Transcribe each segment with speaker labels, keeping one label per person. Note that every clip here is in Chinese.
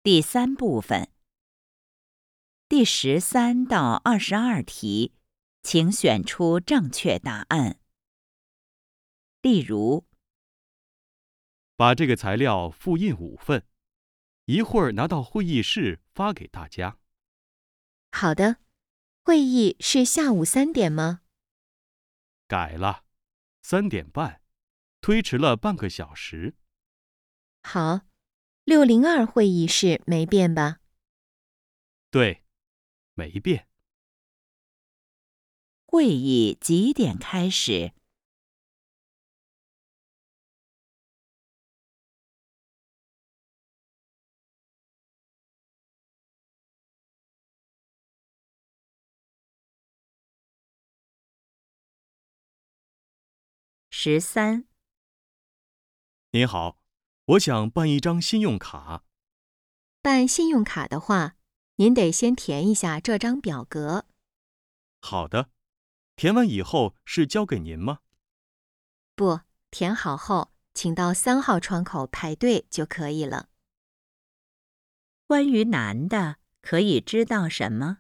Speaker 1: 第3部分第13到22题，请选出正确答案。例如，
Speaker 2: 把这个材料复印5份，一会儿拿到会议室发给大家。
Speaker 3: 好的，会议是下午3点吗？
Speaker 2: 改了，3点半，推迟了半个小时。
Speaker 3: 好，602会议室没变吧？
Speaker 2: 对，没变。
Speaker 1: 会议几点开始？13，
Speaker 2: 您好，我想办一张信用卡。
Speaker 3: 办信用卡的话，您得先填一下这张表格。
Speaker 2: 好的，填完以后是交给您吗？
Speaker 3: 不，填好后，请到3号窗口排队就可以了。
Speaker 1: 关于男的，可以知道什么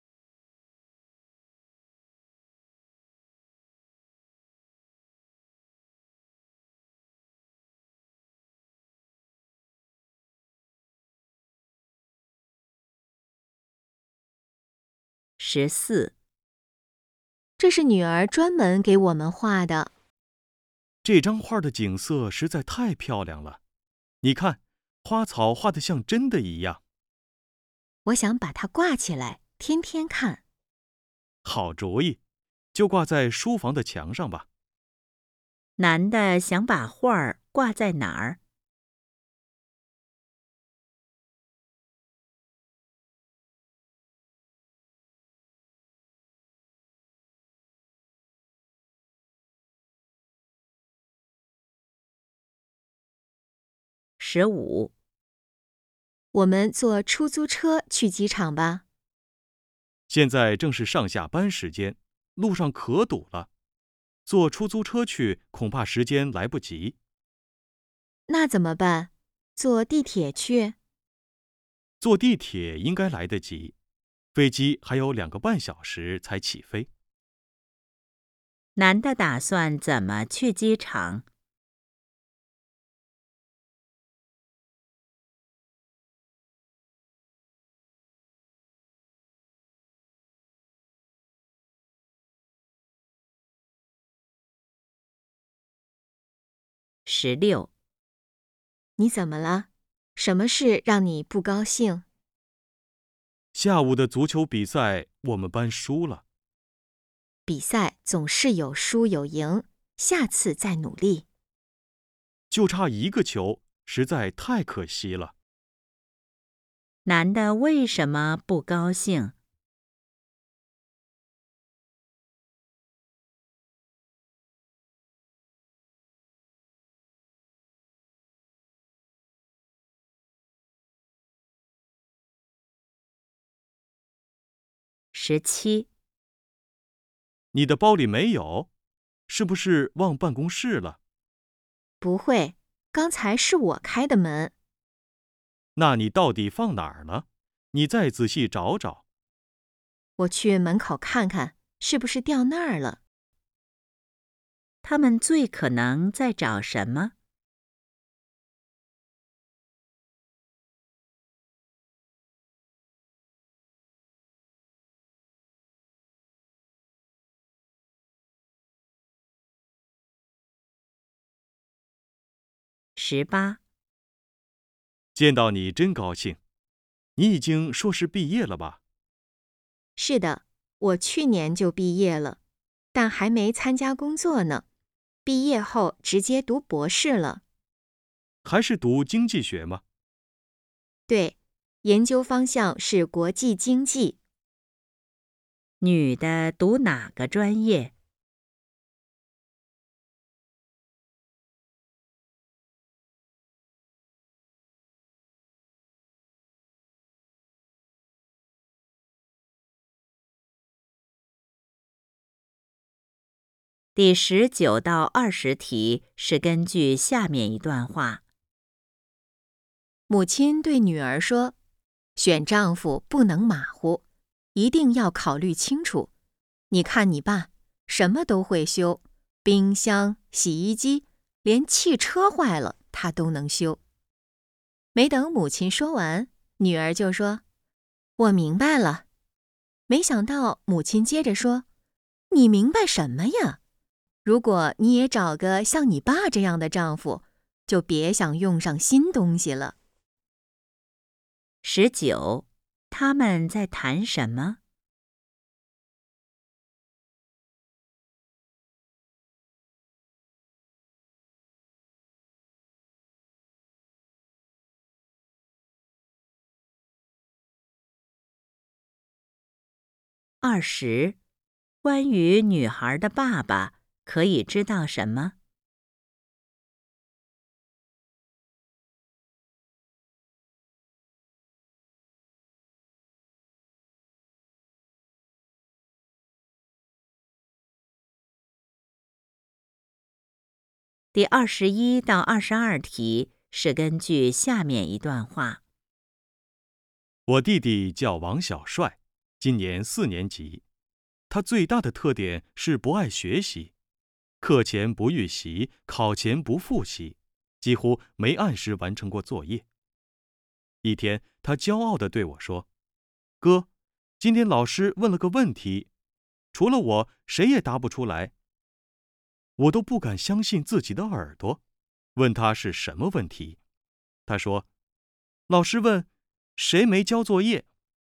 Speaker 1: ？14，
Speaker 3: 这是女儿专门给我们画的。
Speaker 2: 这张画的景色实在太漂亮了，你看，花草画得像真的一样。
Speaker 3: 我想把它挂起来，天天看。
Speaker 2: 好主意，就挂在书房的墙上吧。
Speaker 1: 男的想把画儿挂在哪儿？15，
Speaker 3: 我们坐出租车去机场吧。
Speaker 2: 现在正是上下班时间，路上可堵了，坐出租车去恐怕时间来不及。
Speaker 3: 那怎么办？坐地铁去？
Speaker 2: 坐地铁应该来得及，飞机还有2个半小时才起飞。
Speaker 1: 男的打算怎么去机场？16，
Speaker 3: 你怎么了？什么事让你不高兴？
Speaker 2: 下午的足球比赛我们班输了。
Speaker 3: 比赛总是有输有赢，下次再努力。
Speaker 2: 就差1个球，实在太可惜了。
Speaker 1: 男的为什么不高兴？17，
Speaker 2: 你的包里没有？是不是忘办公室了？
Speaker 3: 不会，刚才是我开的门。
Speaker 2: 那你到底放哪儿了？你再仔细找找。
Speaker 3: 我去门口看看，是不是掉那儿了？
Speaker 1: 他们最可能在找什么？18，
Speaker 2: 见到你真高兴。你已经硕士毕业了吧？
Speaker 3: 是的，我去年就毕业了，但还没参加工作呢。毕业后直接读博士了。
Speaker 2: 还是读经济学吗？
Speaker 3: 对，研究方向是国际经济。
Speaker 1: 女的读哪个专业？第19到20题是根据下面一段话。
Speaker 3: 母亲对女儿说：“选丈夫不能马虎，一定要考虑清楚。你看你爸，什么都会修，冰箱、洗衣机，连汽车坏了他都能修。”没等母亲说完，女儿就说：“我明白了。”没想到母亲接着说：“你明白什么呀？如果你也找个像你爸这样的丈夫，就别想用上新东西了。”
Speaker 1: 19. 他们在谈什么？20. 关于女孩的爸爸可以知道什么？第21到22题是根据下面一段话。
Speaker 2: 我弟弟叫王小帅，今年4年级。他最大的特点是不爱学习，课前不预习，考前不复习，几乎没按时完成过作业。一天，他骄傲地对我说：“哥，今天老师问了个问题，除了我，谁也答不出来。”我都不敢相信自己的耳朵，问他是什么问题。他说：“老师问，谁没交作业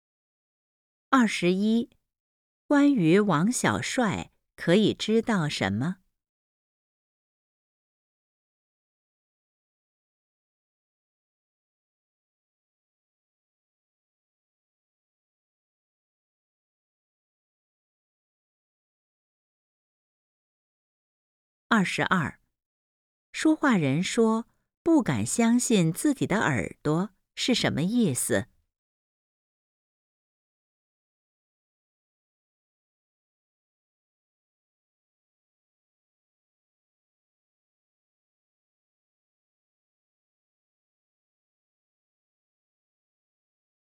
Speaker 1: 21. 关于王小帅可以知道什么？22. 说话人说不敢相信自己的耳朵是什么意思？